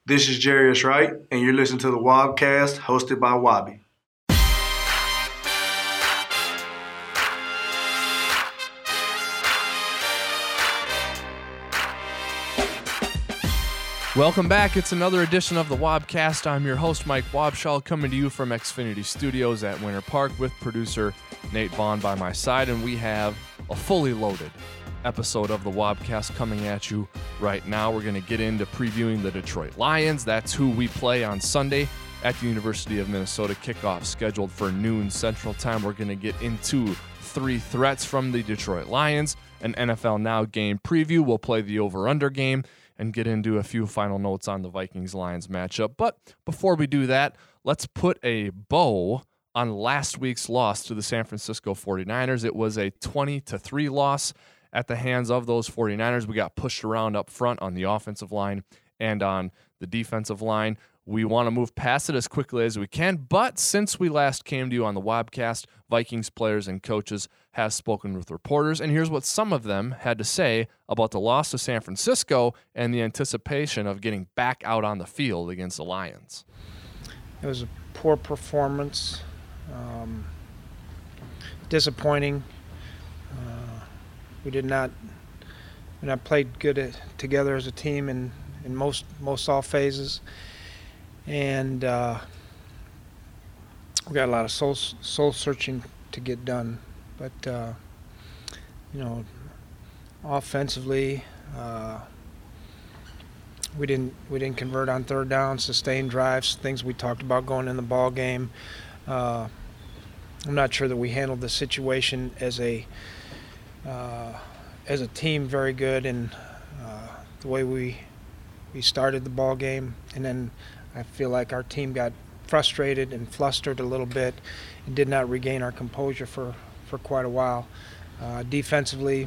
This is Jarius Wright, and you're listening to the Wobcast hosted by Wabi. Welcome back. It's another edition of the Wobcast. I'm your host, Mike Wobschall, coming to you from Xfinity Studios at Winter Park with producer Nate Vaughn by my side, and we have a fully loaded episode of the Wobcast coming at you right now. We're going to get into previewing the Detroit Lions. That's who we play on Sunday at the University of Minnesota. Kickoff scheduled for noon Central Time. We're going to get into three threats from the Detroit Lions, an NFL Now game preview. We'll play the over-under game and get into a few final notes on the Vikings-Lions matchup. But before we do that, let's put a bow on last week's loss to the San Francisco 49ers. It was a 20-3 loss at the hands of those 49ers. We got pushed around up front on the offensive line and on the defensive line. We want to move past it as quickly as we can, but since we last came to you on the Wobcast, Vikings players and coaches have spoken with reporters, and here's what some of them had to say about the loss to San Francisco and the anticipation of getting back out on the field against the Lions. It was a poor performance, disappointing. We did not played good together as a team in most all phases, and we got a lot of soul searching to get done. But offensively, we didn't convert on third down, sustained drives, things we talked about going in the ball game. I'm not sure that we handled the situation as a team very good, and the way we started the ball game, and then I feel like our team got frustrated and flustered a little bit and did not regain our composure for quite a while. Defensively,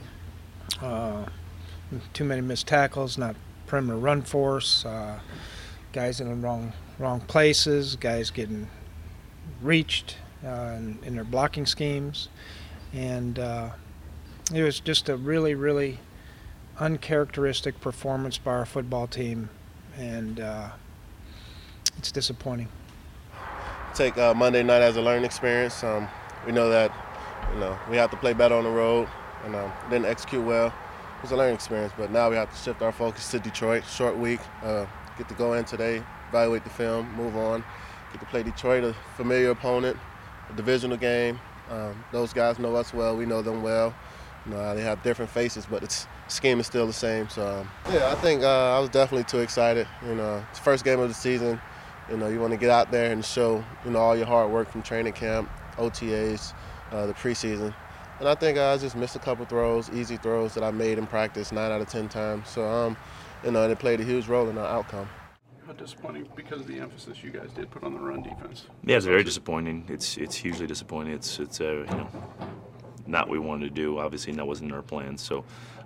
too many missed tackles, not perimeter run force, guys in the wrong places, guys getting reached in their blocking schemes, and it was just a really, really uncharacteristic performance by our football team, and it's disappointing. Take Monday night as a learning experience. We know that we have to play better on the road, and didn't execute well. It was a learning experience, but now we have to shift our focus to Detroit. Short week, get to go in today, evaluate the film, move on, get to play Detroit, a familiar opponent, a divisional game. Those guys know us well, we know them well. They have different faces, but the scheme is still the same. So, I think I was definitely too excited. It's the first game of the season. You want to get out there and show, all your hard work from training camp, OTAs, the preseason. And I think I just missed a couple throws, easy throws that I made in practice 9 out of 10 times. So, it played a huge role in our outcome. How disappointing because of the emphasis you guys did put on the run defense. Yeah, it's very disappointing. It's hugely disappointing. It's not what we wanted to do. Obviously, that wasn't in our plans. So,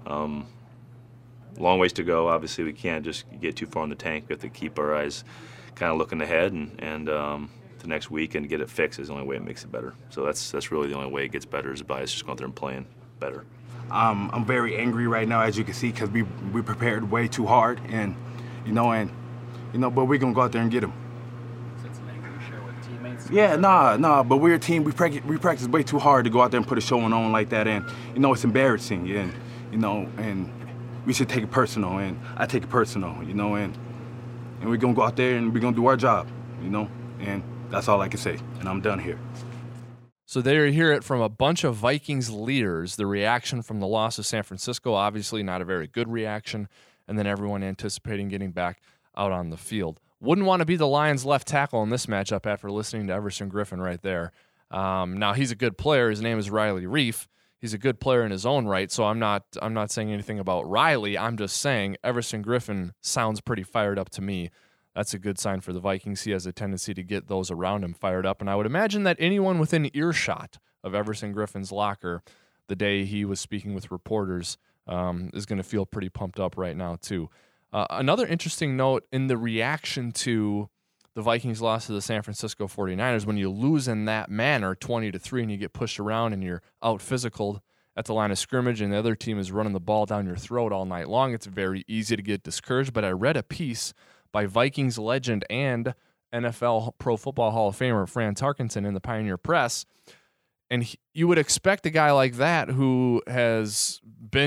long ways to go. Obviously, we can't just get too far in the tank. We have to keep our eyes kind of looking ahead and the next week and get it fixed is the only way it makes it better. So that's really the only way it gets better is by us just going there and playing better. I'm very angry right now, as you can see, because we prepared way too hard, and but we're gonna go out there and get them. Is that anger you share with teammates? Yeah, nah. But we're a team. We practice way too hard to go out there and put a showing on like that, and it's embarrassing, and and we should take it personal, and I take it personal, and we're gonna go out there and we're gonna do our job, and that's all I can say, and I'm done here. So there you hear it from a bunch of Vikings leaders, the reaction from the loss of San Francisco, obviously not a very good reaction, and then everyone anticipating getting back out on the field. Wouldn't want to be the Lions left tackle in this matchup after listening to Everson Griffen right there. Now, he's a good player. His name is Riley Reiff. He's a good player in his own right, so I'm not saying anything about Riley. I'm just saying Everson Griffen sounds pretty fired up to me. That's a good sign for the Vikings. He has a tendency to get those around him fired up, and I would imagine that anyone within earshot of Everson Griffen's locker the day he was speaking with reporters is going to feel pretty pumped up right now too. Another interesting note in the reaction to the Vikings loss to the San Francisco 49ers, when you lose in that manner, 20-3, and you get pushed around and you're out physicaled at the line of scrimmage and the other team is running the ball down your throat all night long, it's very easy to get discouraged. But I read a piece by Vikings legend and NFL Pro Football Hall of Famer Fran Tarkenton in the Pioneer Press. And you would expect a guy like that who has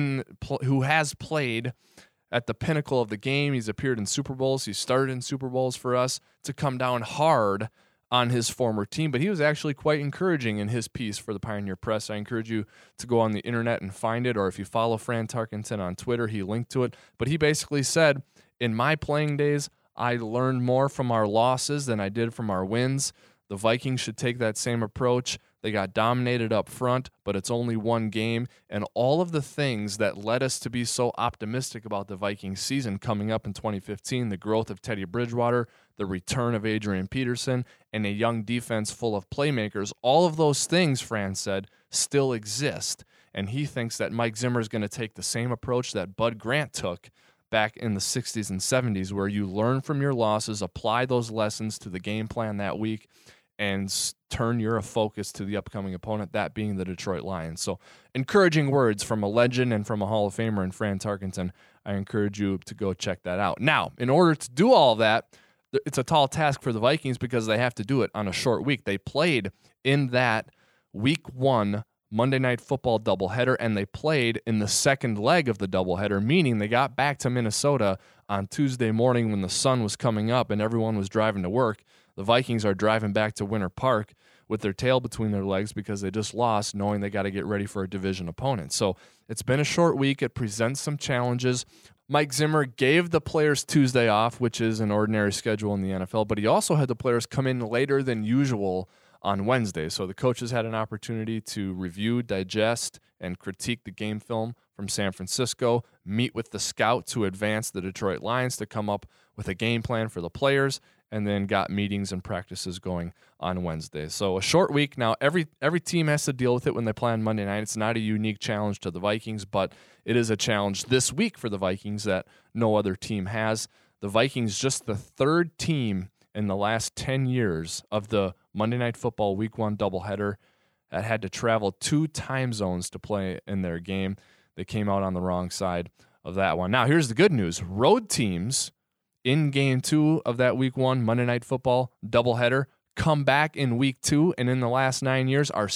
played at the pinnacle of the game. He's appeared in Super Bowls. He started in Super Bowls for us, to come down hard on his former team. But he was actually quite encouraging in his piece for the Pioneer Press. I encourage you to go on the internet and find it, or if you follow Fran Tarkenton on Twitter, he linked to it. But he basically said, in my playing days, I learned more from our losses than I did from our wins. The Vikings should take that same approach. They got dominated up front, but it's only one game. And all of the things that led us to be so optimistic about the Vikings season coming up in 2015, the growth of Teddy Bridgewater, the return of Adrian Peterson, and a young defense full of playmakers, all of those things, Fran said, still exist. And he thinks that Mike Zimmer is going to take the same approach that Bud Grant took back in the 60s and 70s, where you learn from your losses, apply those lessons to the game plan that week, and turn your focus to the upcoming opponent, that being the Detroit Lions. So encouraging words from a legend and from a Hall of Famer in Fran Tarkenton. I encourage you to go check that out. Now, in order to do all that, it's a tall task for the Vikings because they have to do it on a short week. They played in that Week 1 Monday Night Football doubleheader, and they played in the second leg of the doubleheader, meaning they got back to Minnesota on Tuesday morning when the sun was coming up and everyone was driving to work. The Vikings are driving back to Winter Park with their tail between their legs because they just lost, knowing they got to get ready for a division opponent. So it's been a short week. It presents some challenges. Mike Zimmer gave the players Tuesday off, which is an ordinary schedule in the NFL, but he also had the players come in later than usual on Wednesday. So the coaches had an opportunity to review, digest, and critique the game film from San Francisco, meet with the scouts who advanced the Detroit Lions to come up with a game plan for the players, and then got meetings and practices going on Wednesday. So a short week. Now, every team has to deal with it when they play on Monday night. It's not a unique challenge to the Vikings, but it is a challenge this week for the Vikings that no other team has. The Vikings, just the third team in the last 10 years of the Monday Night Football Week 1 doubleheader that had to travel 2 time zones to play in their game. They came out on the wrong side of that one. Now, here's the good news. Road teams in Game 2 of that Week 1 Monday Night Football doubleheader come back in Week 2, and in the last 9 years are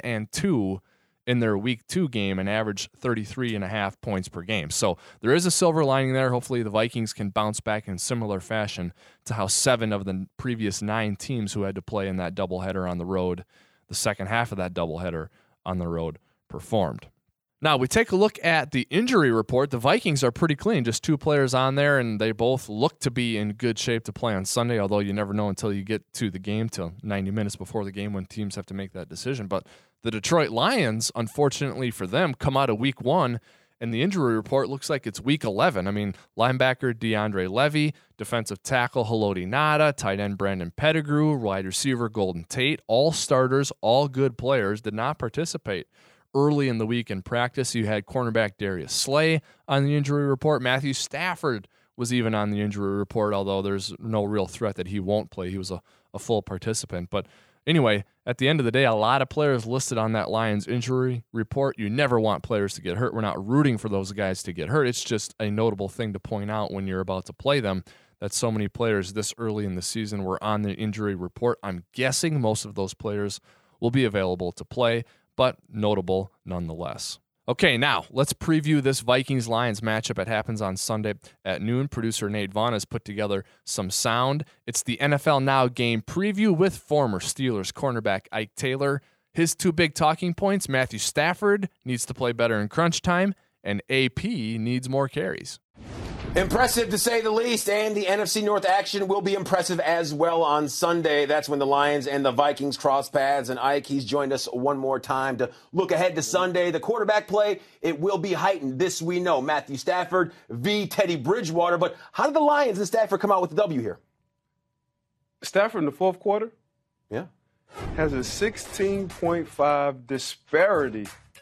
7-2 in their Week 2 game and average 33.5 points per game. So there is a silver lining there. Hopefully the Vikings can bounce back in similar fashion to how 7 of the previous 9 teams who had to play in that doubleheader on the road, the second half of that doubleheader on the road, performed. Now, we take a look at the injury report. The Vikings are pretty clean, just 2 players on there, and they both look to be in good shape to play on Sunday, although you never know until you get to the game, till 90 minutes before the game when teams have to make that decision. But the Detroit Lions, unfortunately for them, come out of Week 1, and the injury report looks like it's Week 11. I mean, linebacker DeAndre Levy, defensive tackle Haloti Ngata, tight end Brandon Pettigrew, wide receiver Golden Tate, all starters, all good players, did not participate early in the week in practice. You had cornerback Darius Slay on the injury report. Matthew Stafford was even on the injury report, although there's no real threat that he won't play. He was a full participant. But anyway, at the end of the day, a lot of players listed on that Lions injury report. You never want players to get hurt. We're not rooting for those guys to get hurt. It's just a notable thing to point out when you're about to play them, that so many players this early in the season were on the injury report. I'm guessing most of those players will be available to play, but notable nonetheless. Okay, now let's preview this Vikings-Lions matchup. It happens on Sunday at noon. Producer Nate Vaughn has put together some sound. It's the NFL Now game preview with former Steelers cornerback Ike Taylor. His 2 big talking points: Matthew Stafford needs to play better in crunch time, and AP needs more carries. Impressive to say the least, and the NFC North action will be impressive as well on Sunday. That's when the Lions and the Vikings cross paths, and Ike, he's joined us one more time to look ahead to Sunday. The quarterback play, it will be heightened. This we know. Matthew Stafford v. Teddy Bridgewater, but how did the Lions and Stafford come out with the W here? Stafford in the fourth quarter has a 16.5 disparity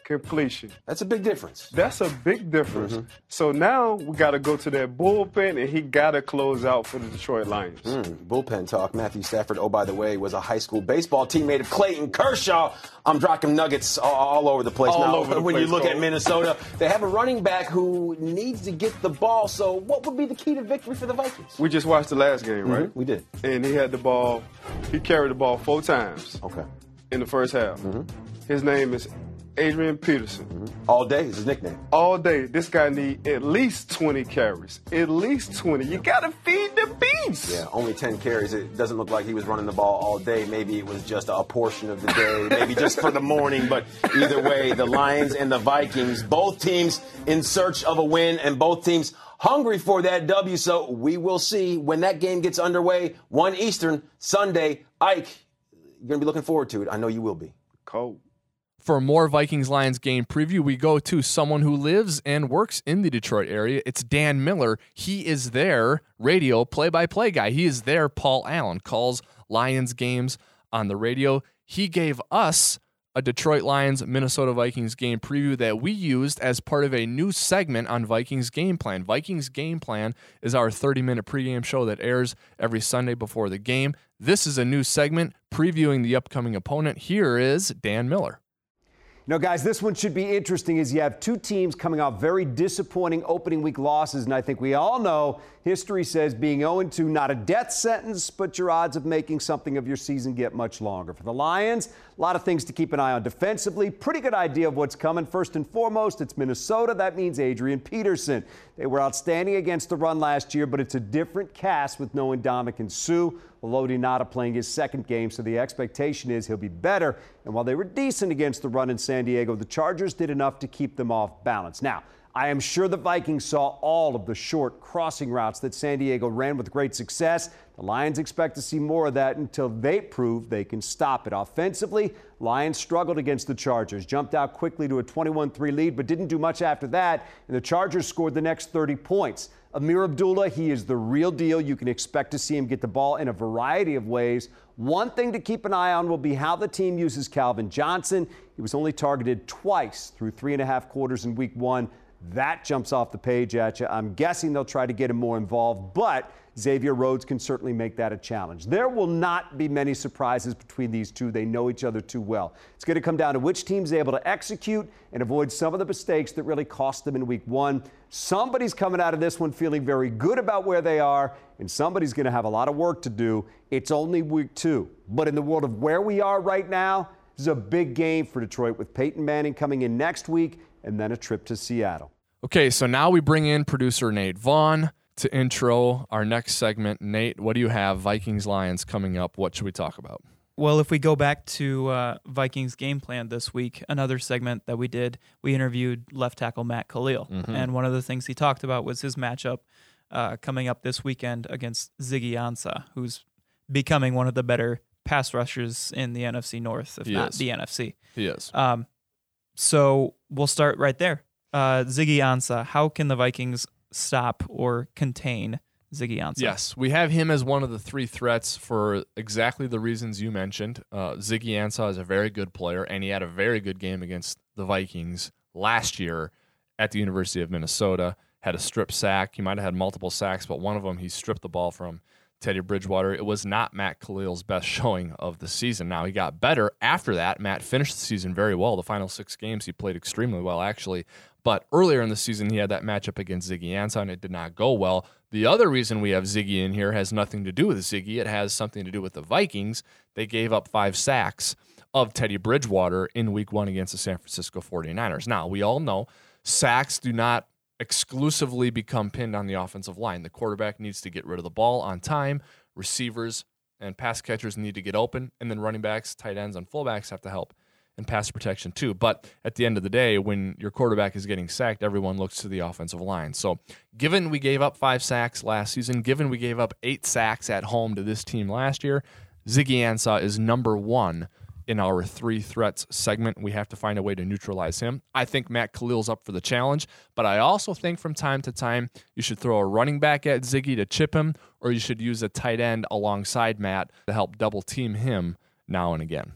completion. That's a big difference. That's a big difference. So now we got to go to that bullpen, and he got to close out for the Detroit Lions. Bullpen talk. Matthew Stafford, oh, by the way, was a high school baseball teammate of Clayton Kershaw. I'm dropping nuggets all over the place now. When you look at Minnesota, they have a running back who needs to get the ball. So what would be the key to victory for the Vikings? We just watched the last game, right? We did. And he had the ball. He carried the ball 4 times. Okay. In the first half. His name is Adrian Peterson. All day is his nickname. All day. This guy need at least 20 carries. At least 20. You got to feed the beast. Yeah, only 10 carries. It doesn't look like he was running the ball all day. Maybe it was just a portion of the day. Maybe just for the morning. But either way, the Lions and the Vikings, both teams in search of a win and both teams hungry for that W. So we will see when that game gets underway. 1 Eastern, Sunday. Ike, you're going to be looking forward to it. I know you will be. Cold. For more Vikings-Lions game preview, we go to someone who lives and works in the Detroit area. It's Dan Miller. He is their radio play-by-play guy. He is their Paul Allen, calls Lions games on the radio. He gave us a Detroit Lions Minnesota Vikings game preview that we used as part of a new segment on Vikings Game Plan. Vikings Game Plan is our 30-minute pregame show that airs every Sunday before the game. This is a new segment previewing the upcoming opponent. Here is Dan Miller. Now, guys, this one should be interesting as you have 2 teams coming off very disappointing opening week losses, and I think we all know history says being 0-2, not a death sentence, but your odds of making something of your season get much longer. For the Lions, a lot of things to keep an eye on defensively. Pretty good idea of what's coming. First and foremost, it's Minnesota. That means Adrian Peterson. They were outstanding against the run last year, but it's a different cast with no Ndamukong Suh. Lodi Nada playing his second game, so the expectation is he'll be better. And while they were decent against the run in San Diego, the Chargers did enough to keep them off balance. Now, I am sure the Vikings saw all of the short crossing routes that San Diego ran with great success. The Lions expect to see more of that until they prove they can stop it. Offensively, Lions struggled against the Chargers, jumped out quickly to a 21-3 lead, but didn't do much after that, and the Chargers scored the next 30 points. Amir Abdullah, he is the real deal. You can expect to see him get the ball in a variety of ways. One thing to keep an eye on will be how the team uses Calvin Johnson. He was only targeted twice through 3.5 quarters in week 1. That jumps off the page at you. I'm guessing they'll try to get him more involved, but Xavier Rhodes can certainly make that a challenge. There will not be many surprises between these two. They know each other too well. It's going to come down to which team's able to execute and avoid some of the mistakes that really cost them in week 1. Somebody's coming out of this one feeling very good about where they are, and somebody's going to have a lot of work to do. It's only week 2. But in the world of where we are right now, this is a big game for Detroit with Peyton Manning coming in next week and then a trip to Seattle. Okay, so now we bring in producer Nate Vaughn to intro our next segment. Nate, what do you have? Vikings-Lions coming up. What should we talk about? Well, if we go back to Vikings Game Plan this week, another segment that we did, we interviewed left tackle Matt Khalil. And one of the things he talked about was his matchup coming up this weekend against Ziggy Ansah, who's becoming one of the better pass rushers in the NFC North, if not the NFC. He is. So we'll start right there. Ziggy Ansah, how can the Vikings stop or contain Ziggy Ansah? Yes, we have him as one of the 3 threats for exactly the reasons you mentioned. Ziggy Ansah is a very good player, and he had a very good game against the Vikings last year at the University of Minnesota. Had a strip sack. He might have had multiple sacks, but one of them he stripped the ball from Teddy Bridgewater. It was not Matt Khalil's best showing of the season. Now, he got better after that. Matt finished the season very well. The final 6 games, he played extremely well, actually. But earlier in the season, he had that matchup against Ziggy Ansah, and it did not go well. The other reason we have Ziggy in here has nothing to do with Ziggy. It has something to do with the Vikings. They gave up 5 sacks of Teddy Bridgewater in week 1 against the San Francisco 49ers. Now, we all know sacks do not exclusively become pinned on the offensive line. The quarterback needs to get rid of the ball on time. Receivers and pass catchers need to get open, and then running backs, tight ends, and fullbacks have to help and pass protection too. But at the end of the day, when your quarterback is getting sacked, everyone looks to the offensive line. So given we gave up 5 sacks last season, given we gave up 8 sacks at home to this team last year, Ziggy Ansah is number 1 in our 3 threats segment. We have to find a way to neutralize him. I think Matt Khalil's up for the challenge, but I also think from time to time you should throw a running back at Ziggy to chip him, or you should use a tight end alongside Matt to help double team him now and again.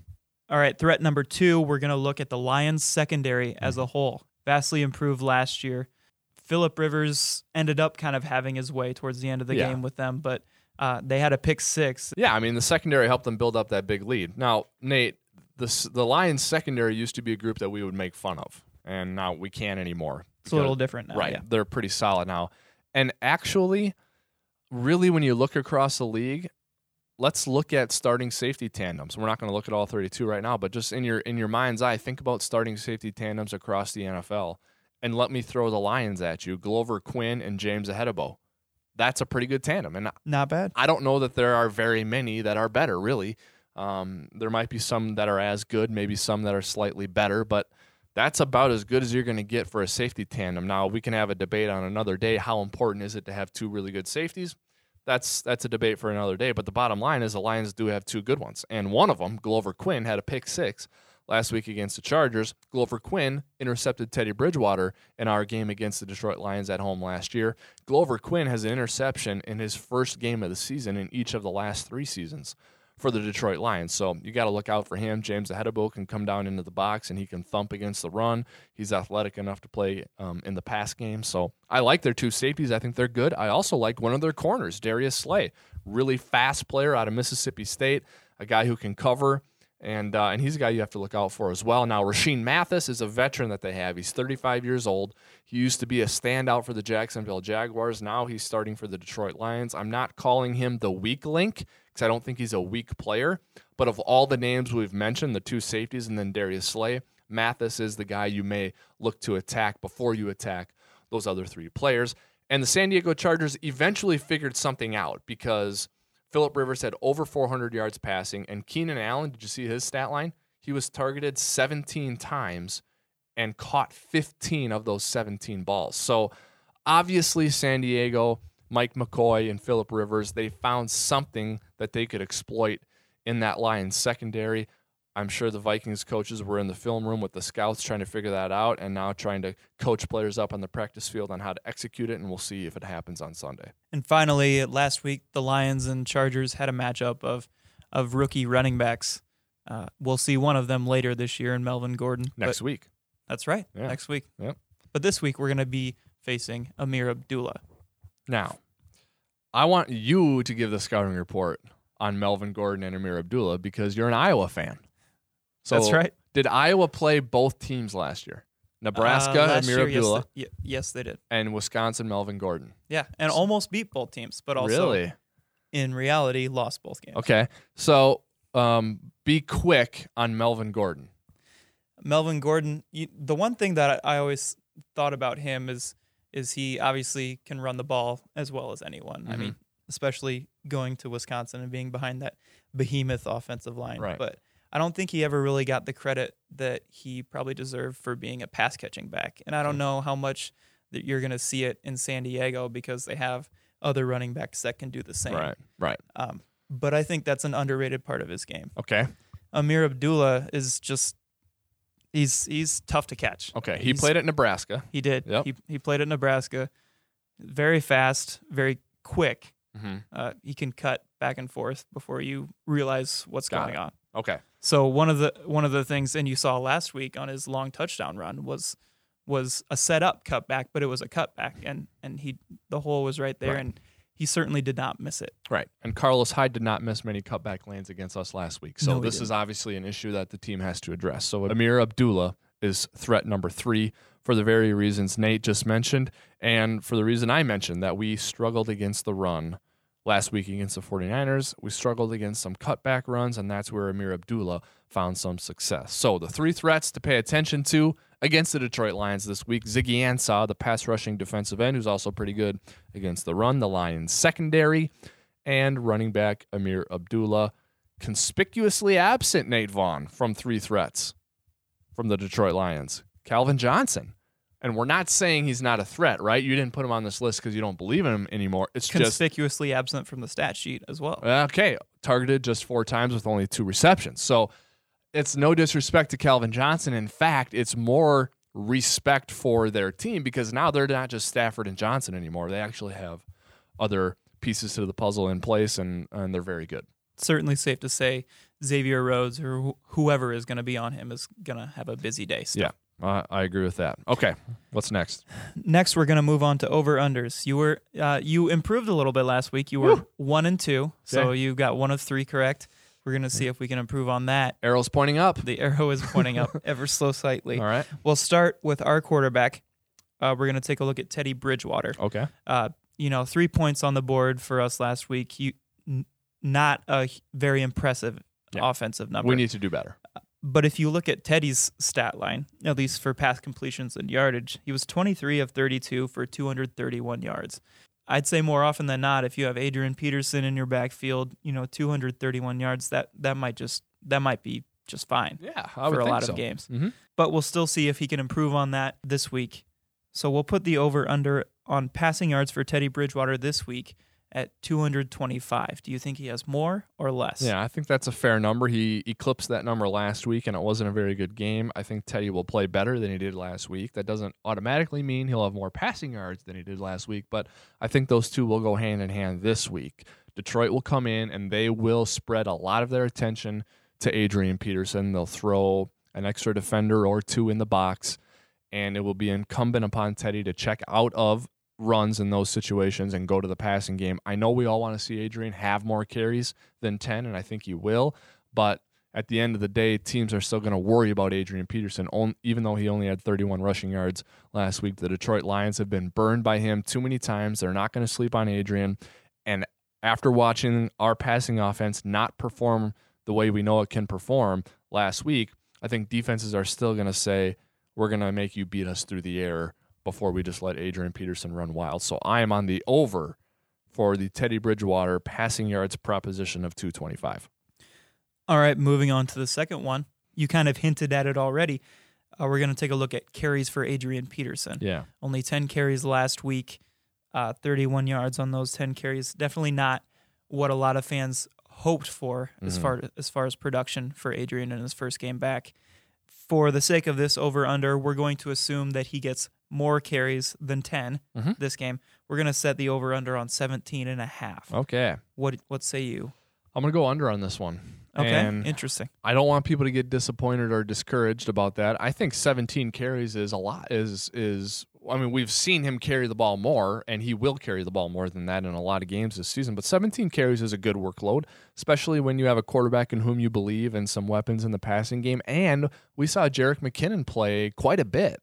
All right, threat number 2, we're going to look at the Lions secondary as a whole. Vastly improved last year. Phillip Rivers ended up kind of having his way towards the end of the game with them, but they had a pick 6. Yeah, I mean, the secondary helped them build up that big lead. Now, Nate, the Lions secondary used to be a group that we would make fun of, and now we can't anymore. It's a little different now. Right, yeah. They're pretty solid now. And actually, really, when you look across the league, let's look at starting safety tandems. We're not going to look at all 32 right now, but just in your mind's eye, think about starting safety tandems across the NFL. And let me throw the Lions at you, Glover Quinn and James Ahedebo. That's a pretty good tandem. And not bad. I don't know that there are very many that are better, really. There might be some that are as good, maybe some that are slightly better, but that's about as good as you're going to get for a safety tandem. Now, we can have a debate on another day. How important is it to have 2 really good safeties? That's a debate for another day. But the bottom line is the Lions do have 2 good ones. And one of them, Glover Quinn, had a pick 6 last week against the Chargers. Glover Quinn intercepted Teddy Bridgewater in our game against the Detroit Lions at home last year. Glover Quinn has an interception in his first game of the season in each of the last 3 seasons for the Detroit Lions. So you got to look out for him. James Ahedebo can come down into the box and he can thump against the run. He's athletic enough to play in the pass game. So I like their 2 safeties. I think they're good. I also like one of their corners, Darius Slay. Really fast player out of Mississippi State, a guy who can cover. And he's a guy you have to look out for as well. Now, Rashean Mathis is a veteran that they have. He's 35 years old. He used to be a standout for the Jacksonville Jaguars. Now he's starting for the Detroit Lions. I'm not calling him the weak link because I don't think he's a weak player. But of all the names we've mentioned, the 2 safeties and then Darius Slay, Mathis is the guy you may look to attack before you attack those other 3 players. And the San Diego Chargers eventually figured something out because Phillip Rivers had over 400 yards passing, and Keenan Allen, did you see his stat line? He was targeted 17 times and caught 15 of those 17 balls. So obviously San Diego, Mike McCoy, and Phillip Rivers, they found something that they could exploit in that Lions secondary. I'm sure the Vikings coaches were in the film room with the scouts trying to figure that out and now trying to coach players up on the practice field on how to execute it, and we'll see if it happens on Sunday. And finally, last week, the Lions and Chargers had a matchup of rookie running backs. We'll see one of them later this year in Melvin Gordon. Next week. That's right, next week. Yep. But this week, we're going to be facing Ameer Abdullah. Now, I want you to give the scouting report on Melvin Gordon and Ameer Abdullah because you're an Iowa fan. So that's right. Did Iowa play both teams last year? Nebraska, Ameer Abdullah. Yes, they did. And Wisconsin, Melvin Gordon. Yeah, and almost beat both teams, but also really, in reality, lost both games. Okay, so be quick on Melvin Gordon. Melvin Gordon, the one thing that I always thought about him is he obviously can run the ball as well as anyone. I mean, especially going to Wisconsin and being behind that behemoth offensive line. Right. But I don't think he ever really got the credit that he probably deserved for being a pass-catching back. And I don't know how much that you're going to see it in San Diego because they have other running backs that can do the same. Right. But I think that's an underrated part of his game. Okay. Ameer Abdullah is just he's tough to catch. Okay. He played at Nebraska. He did. Yep. He played at Nebraska. Very fast, very quick. He can cut back and forth before you realize what's going on. Okay. So one of the things, and you saw last week on his long touchdown run was a set up cutback, but it was a cutback, and the hole was right there, and he certainly did not miss it. Right. And Carlos Hyde did not miss many cutback lanes against us last week. So No, this is obviously an issue that the team has to address. So Ameer Abdullah is threat number 3 for the very reasons Nate just mentioned, and for the reason I mentioned, that we struggled against the run last week against the 49ers. We struggled against some cutback runs, and that's where Ameer Abdullah found some success. So the 3 threats to pay attention to against the Detroit Lions this week: Ziggy Ansah, the pass-rushing defensive end, who's also pretty good against the run, the Lions secondary, and running back Ameer Abdullah. Conspicuously absent, Nate Vaughn, from 3 threats from the Detroit Lions: Calvin Johnson. And we're not saying he's not a threat, right? You didn't put him on this list because you don't believe in him anymore. It's conspicuously absent from the stat sheet as well. Okay, targeted just 4 times with only 2 receptions. So it's no disrespect to Calvin Johnson. In fact, it's more respect for their team because now they're not just Stafford and Johnson anymore. They actually have other pieces to the puzzle in place, and they're very good. certainly safe to say Xavier Rhodes or whoever is going to be on him is going to have a busy day still. Yeah. I agree with that. Okay, what's next? Next, we're going to move on to over-unders. You improved a little bit last week. You were 1-2, so you got 1 of 3 correct. We're going to see if we can improve on that. Arrow's pointing up. The arrow is pointing up ever so slightly. All right. We'll start with our quarterback. We're going to take a look at Teddy Bridgewater. Okay. 3 points on the board for us last week. Not a very impressive offensive number. We need to do better. But if you look at Teddy's stat line, at least for pass completions and yardage, he was 23 of 32 for 231 yards. I'd say more often than not, if you have Adrian Peterson in your backfield, 231 yards, that might be just fine. Yeah, I would for a think lot so. of games. Mm-hmm. But we'll still see if he can improve on that this week. So we'll put the over/under on passing yards for Teddy Bridgewater this week at 225. Do you think he has more or less? Yeah, I think that's a fair number. He eclipsed that number last week, and it wasn't a very good game. I think Teddy will play better than he did last week. That doesn't automatically mean he'll have more passing yards than he did last week, but I think those two will go hand in hand this week. Detroit will come in, and they will spread a lot of their attention to Adrian Peterson. They'll throw an extra defender or two in the box, and it will be incumbent upon Teddy to check out of runs in those situations and go to the passing game. I know we all want to see Adrian have more carries than 10, and I think he will, but at the end of the day, teams are still going to worry about Adrian Peterson, even though he only had 31 rushing yards last week. The Detroit Lions have been burned by him too many times. They're not going to sleep on Adrian, and after watching our passing offense not perform the way we know it can perform last week, I think defenses are still going to say, we're going to make you beat us through the air before we just let Adrian Peterson run wild. So I am on the over for the Teddy Bridgewater passing yards proposition of 225. All right, moving on to the second one. You kind of hinted at it already. We're going to take a look at carries for Adrian Peterson. Yeah. Only 10 carries last week, 31 yards on those 10 carries. Definitely not what a lot of fans hoped for as far as production for Adrian in his first game back. For the sake of this over-under, we're going to assume that he gets more carries than 10 this game. We're going to set the over-under on 17.5. Okay. What say you? I'm going to go under on this one. Okay, and interesting. I don't want people to get disappointed or discouraged about that. I think 17 carries is a lot. I mean, we've seen him carry the ball more, and he will carry the ball more than that in a lot of games this season. But 17 carries is a good workload, especially when you have a quarterback in whom you believe and some weapons in the passing game. And we saw Jerick McKinnon play quite a bit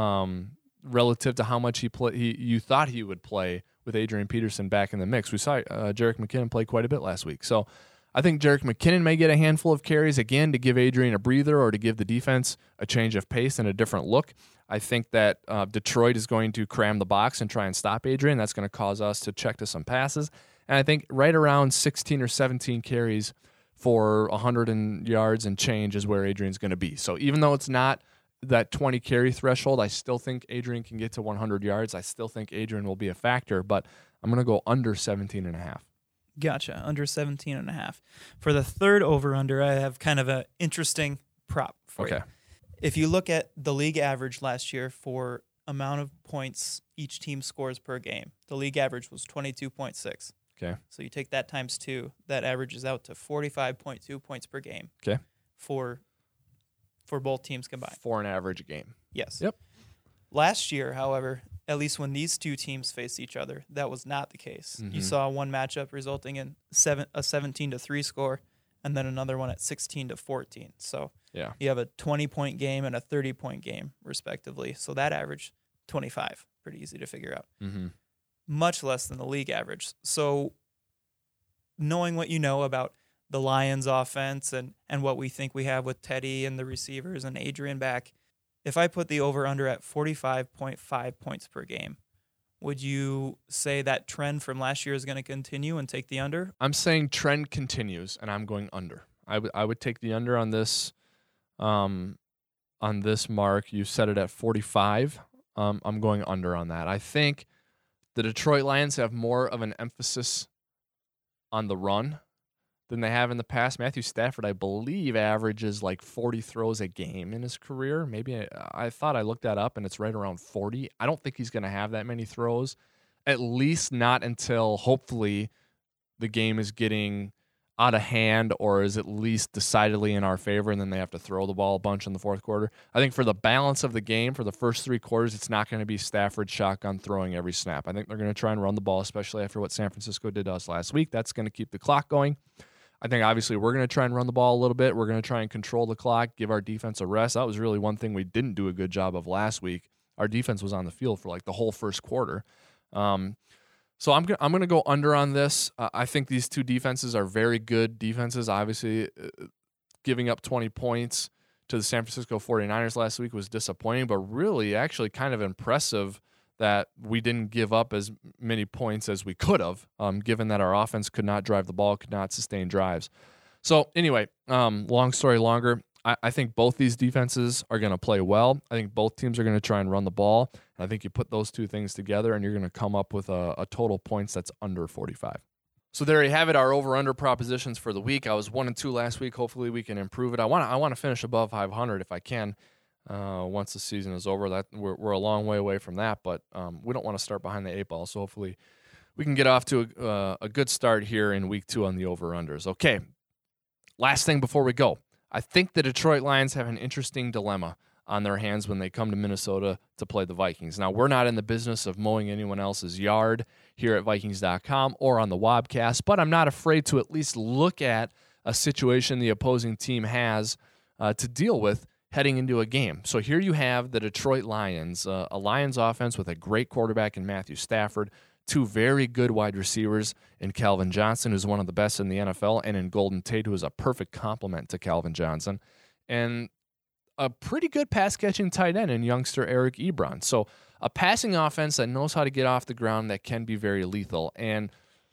relative to how much you thought he would play with Adrian Peterson back in the mix. We saw Jerick McKinnon play quite a bit last week. So I think Jerick McKinnon may get a handful of carries, again, to give Adrian a breather or to give the defense a change of pace and a different look. I think that Detroit is going to cram the box and try and stop Adrian. That's going to cause us to check to some passes. And I think right around 16 or 17 carries for 100 yards and change is where Adrian's going to be. So even though it's not that 20 carry threshold, I still think Adrian can get to 100 yards. I still think Adrian will be a factor, but I'm going to go under 17.5. Gotcha, under 17.5. For the third over-under, I have kind of an interesting prop for you. If you look at the league average last year for amount of points each team scores per game, the league average was 22.6. Okay. So you take that times 2, that averages out to 45.2 points per game. Okay. For both teams combined. For an average game. Yes. Yep. Last year, however, at least when these two teams faced each other, that was not the case. You saw one matchup resulting in a 17-3 score, and then another one at 16-14. So yeah, you have a 20-point game and a 30-point game, respectively. So that average, 25. Pretty easy to figure out. Much less than the league average. So knowing what you know about the Lions offense and what we think we have with Teddy and the receivers and Adrian back, if I put the over-under at 45.5 points per game, would you say that trend from last year is going to continue and take the under? I'm saying trend continues, and I'm going under. I would take the under on this mark. You set it at 45. I'm going under on that. I think the Detroit Lions have more of an emphasis on the run than they have in the past. Matthew Stafford, I believe, averages like 40 throws a game in his career. Maybe I thought I looked that up, and it's right around 40. I don't think he's going to have that many throws, at least not until hopefully the game is getting out of hand or is at least decidedly in our favor, and then they have to throw the ball a bunch in the fourth quarter. I think for the balance of the game, for the first 3 quarters, it's not going to be Stafford shotgun throwing every snap. I think they're going to try and run the ball, especially after what San Francisco did to us last week. That's going to keep the clock going. I think obviously we're going to try and run the ball a little bit. We're going to try and control the clock, give our defense a rest. That was really one thing we didn't do a good job of last week. Our defense was on the field for like the whole first quarter. So I'm going to go under on this. I think these two defenses are very good defenses. Obviously, giving up 20 points to the San Francisco 49ers last week was disappointing, but really actually kind of impressive that we didn't give up as many points as we could have, given that our offense could not drive the ball, could not sustain drives. So anyway, long story longer, I think both these defenses are going to play well. I think both teams are going to try and run the ball. And I think you put those two things together and you're going to come up with a total points that's under 45. So there you have it, our over-under propositions for the week. I was 1-2 last week. Hopefully we can improve it. I want to finish above 500 if I can. Once the season is over, that we're a long way away from that, but we don't want to start behind the 8 ball. So hopefully we can get off to a good start here in week 2 on the over-unders. Okay, last thing before we go. I think the Detroit Lions have an interesting dilemma on their hands when they come to Minnesota to play the Vikings. Now, we're not in the business of mowing anyone else's yard here at Vikings.com or on the Wobcast, but I'm not afraid to at least look at a situation the opposing team has to deal with heading into a game. So here you have the Detroit Lions, a Lions offense with a great quarterback in Matthew Stafford, 2 very good wide receivers in Calvin Johnson, who's one of the best in the NFL, and in Golden Tate, who is a perfect complement to Calvin Johnson, and a pretty good pass-catching tight end in youngster Eric Ebron. So a passing offense that knows how to get off the ground that can be very lethal. And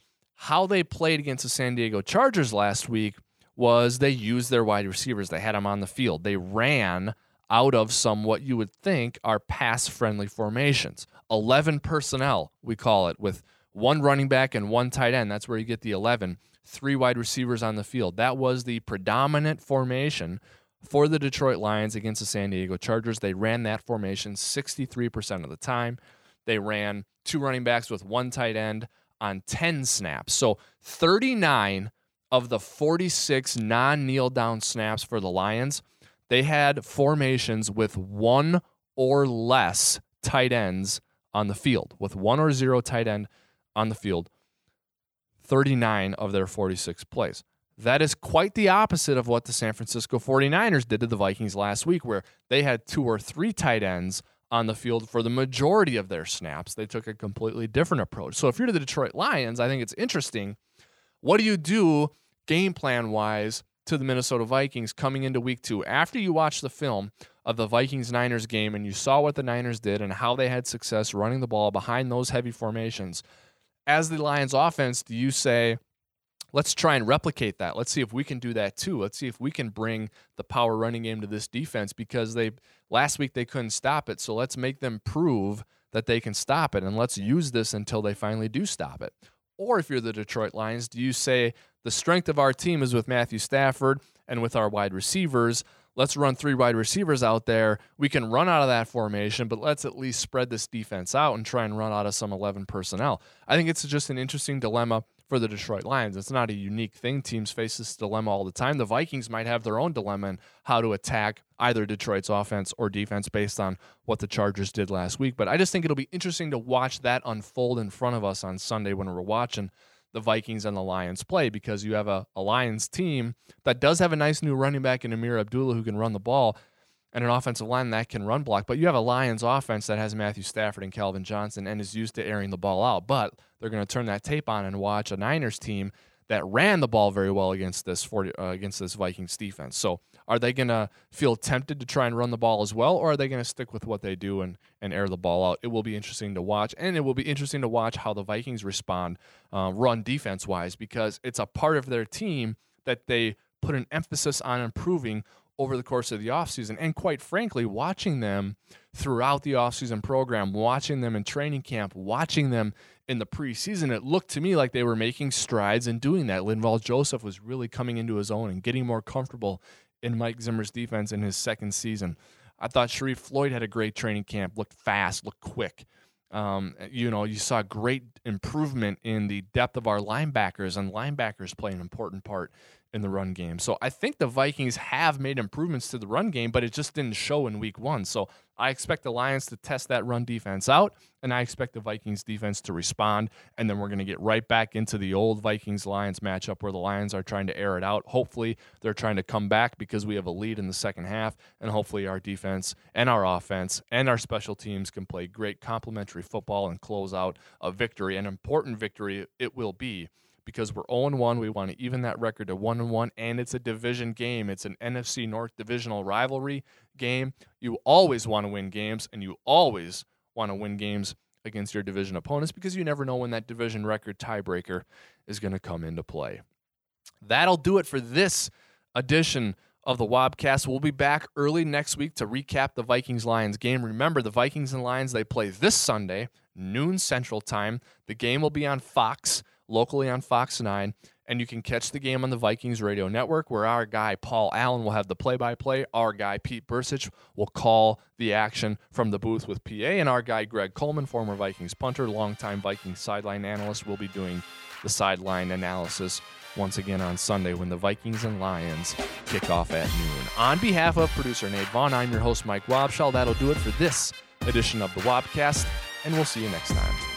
how they played against the San Diego Chargers last week was they used their wide receivers. They had them on the field. They ran out of some what you would think are pass-friendly formations. 11 personnel, we call it, with 1 running back and 1 tight end. That's where you get the 11. 3 wide receivers on the field. That was the predominant formation for the Detroit Lions against the San Diego Chargers. They ran that formation 63% of the time. They ran 2 running backs with 1 tight end on 10 snaps. So 39 of the 46 non-kneel down snaps for the Lions, they had formations with 1 or less tight ends on the field, with 1 or 0 tight end on the field, 39 of their 46 plays. That is quite the opposite of what the San Francisco 49ers did to the Vikings last week, where they had 2 or 3 tight ends on the field for the majority of their snaps. They took a completely different approach. So if you're the Detroit Lions, I think it's interesting. What do you do game plan-wise to the Minnesota Vikings coming into week 2? After you watch the film of the Vikings-Niners game and you saw what the Niners did and how they had success running the ball behind those heavy formations, as the Lions offense, do you say, let's try and replicate that. Let's see if we can do that too. Let's see if we can bring the power running game to this defense, because last week they couldn't stop it. So let's make them prove that they can stop it, and let's use this until they finally do stop it. Or if you're the Detroit Lions, do you say the strength of our team is with Matthew Stafford and with our wide receivers? Let's run 3 wide receivers out there. We can run out of that formation, but let's at least spread this defense out and try and run out of some 11 personnel. I think it's just an interesting dilemma for the Detroit Lions. It's not a unique thing. Teams face this dilemma all the time. The Vikings might have their own dilemma in how to attack either Detroit's offense or defense based on what the Chargers did last week. But I just think it'll be interesting to watch that unfold in front of us on Sunday when we're watching the Vikings and the Lions play, because you have a Lions team that does have a nice new running back in Amir Abdullah who can run the ball, and an offensive line that can run block. But you have a Lions offense that has Matthew Stafford and Calvin Johnson and is used to airing the ball out. But they're going to turn that tape on and watch a Niners team that ran the ball very well against this Vikings defense. So are they going to feel tempted to try and run the ball as well, or are they going to stick with what they do and air the ball out? It will be interesting to watch, and it will be interesting to watch how the Vikings respond run defense-wise, because it's a part of their team that they put an emphasis on improving over the course of the offseason. And quite frankly, watching them throughout the offseason program, watching them in training camp, watching them in the preseason, it looked to me like they were making strides in doing that. Linval Joseph was really coming into his own and getting more comfortable in Mike Zimmer's defense in his second season. I thought Sharif Floyd had a great training camp, looked fast, looked quick. You saw great improvement in the depth of our linebackers, and linebackers play an important part in the run game. So I think the Vikings have made improvements to the run game, but it just didn't show in week 1. So I expect the Lions to test that run defense out, and I expect the Vikings defense to respond, and then we're going to get right back into the old Vikings-Lions matchup where the Lions are trying to air it out. Hopefully they're trying to come back because we have a lead in the second half, and hopefully our defense and our offense and our special teams can play great complementary football and close out a victory, an important victory it will be. Because we're 0-1, we want to even that record to 1-1, and it's a division game. It's an NFC North divisional rivalry game. You always want to win games, and you always want to win games against your division opponents because you never know when that division record tiebreaker is going to come into play. That'll do it for this edition of the Wobcast. We'll be back early next week to recap the Vikings-Lions game. Remember, the Vikings and Lions, they play this Sunday, noon Central Time. The game will be on Fox, locally on Fox 9, and you can catch the game on the Vikings Radio Network, where our guy Paul Allen will have the play-by-play. Our guy Pete Bursich will call the action from the booth with PA, and our guy Greg Coleman, former Vikings punter, longtime Vikings sideline analyst, will be doing the sideline analysis once again on Sunday when the Vikings and Lions kick off at noon. On behalf of producer Nate Vaughn, I'm your host Mike Wobschall. That'll do it for this edition of the Wobcast, and we'll see you next time.